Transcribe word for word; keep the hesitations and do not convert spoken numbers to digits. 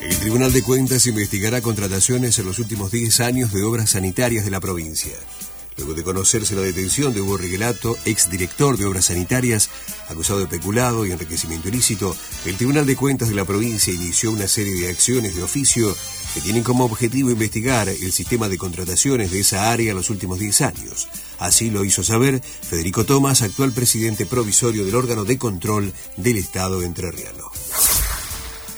El Tribunal de Cuentas investigará contrataciones en los últimos diez años de obras sanitarias de la provincia. Luego de conocerse la detención de Hugo Reguelato, exdirector de Obras Sanitarias, acusado de peculado y enriquecimiento ilícito, el Tribunal de Cuentas de la provincia inició una serie de acciones de oficio que tienen como objetivo investigar el sistema de contrataciones de esa área en los últimos diez años. Así lo hizo saber Federico Tomás, actual presidente provisorio del órgano de control del Estado entrerriano.